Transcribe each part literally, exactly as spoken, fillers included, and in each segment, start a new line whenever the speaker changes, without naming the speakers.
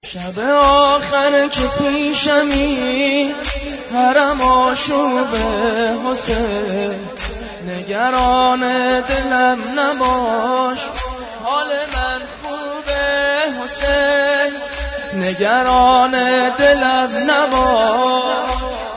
شب آخر که پیشمی حرم آشوب حسین، نگران دلم نباش حال من خوبه حسین، نگران دلم نباش.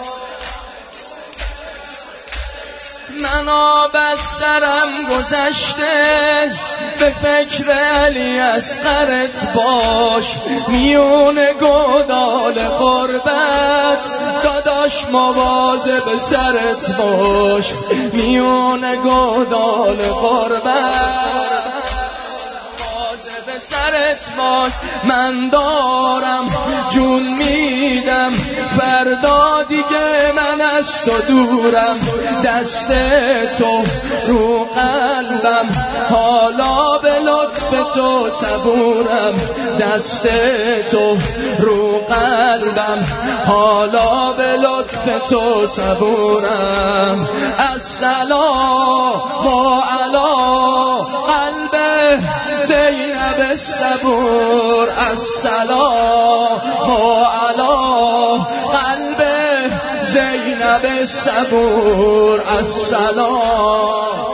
من آب از سرم گذشته به فکر علی اصغرت باش، میون گودال غربت داداش مواظب سرت باش، میون گودال غربت به سرت باش. من دارم جون میدم فردا دیگه من از تو دورم، دست تو رو قلبم حالا به لطف تو صبورم، دست تو رو قلبم حالا به لطف تو صبورم. السلام علی قلب زینب الصبور، السلام علی قلب زینب الصبور، السلام.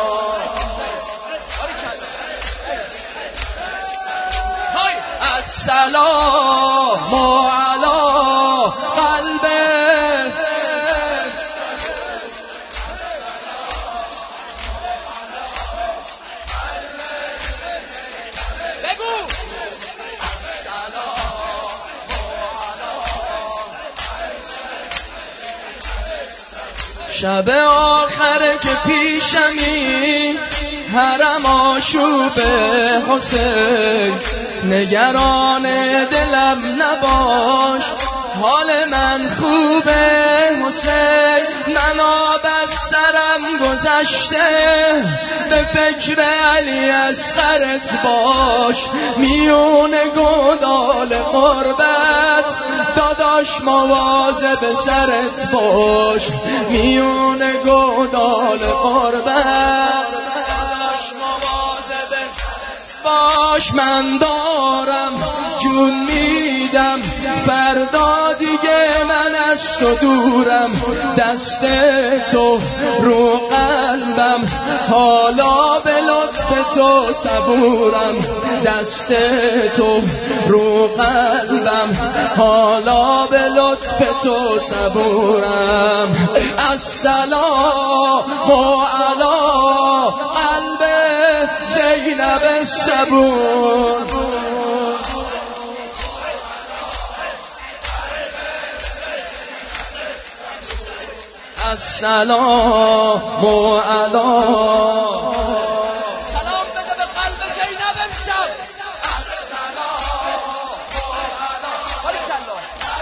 السلام علی قلب شب آخر که پیشمی حرم آشوب حسین، نگران دلم نباش حال من خوبه حسین. من آب از سرم گذشته به فکر علی اصغرت باش، میون گودال غربت داداش مواظب سرت باش، میون گودال غربت داداش مواظب باش. من دارم جون میدم فردا دیگه من از تو دورم، دست تو رو قلبم حالا به لطف تو صبورم، دست تو رو قلبم حالا به لطف تو صبورم. السلام علی قلب زینب الصبور، السلام علی.
سلام بده به قلب زینب امشب. السلام علی باریکلا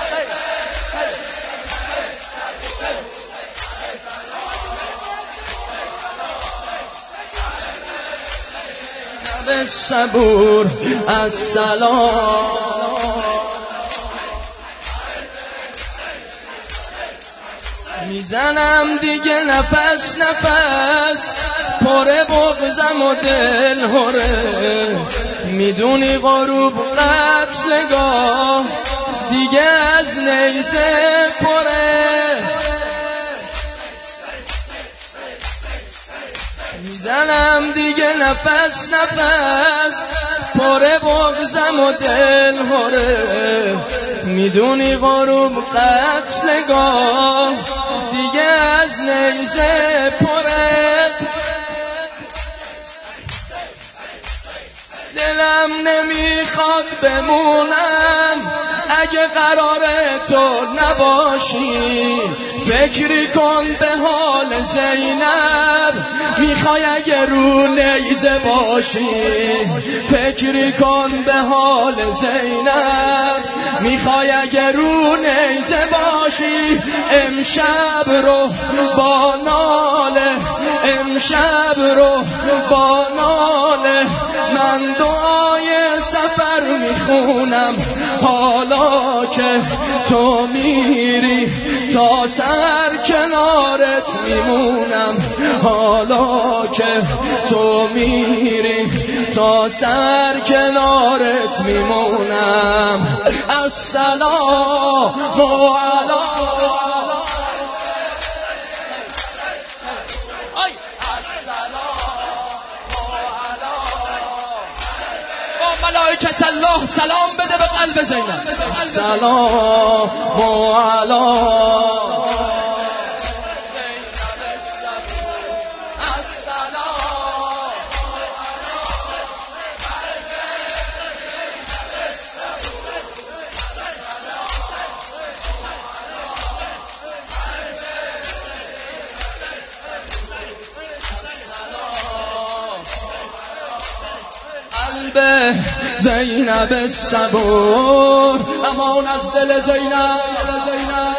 زینب الصبور، السلام. میزنم دیگه نفس نفس پر بغضم و دل هره، میدونی غروب قتلگاه دیگه از نیزه پره. میزنم دیگه نفس نفس پر بغضم و دل هره، میدونی غروب قتلگاه دیگه از نیزه پره. دلم نمیخواد بمونم اگه قرار تو نباشی، فکری کن به حال زینب میخوای اگه رو نیزه باشی، فکری کن به حال زینب میخوای اگه رو نیزه باشی. امشب رو با ناله، امشب رو با ناله من دعای سفر میخوام بخونم حالا که تو میری تا سر کنارت میمونم حالا که تو میری تا سر کنارت میمونم السلام علیکم ملائکت الله سلام بده به قلب زینب سلام علیکم قلب زینب صبور امان از دل زینب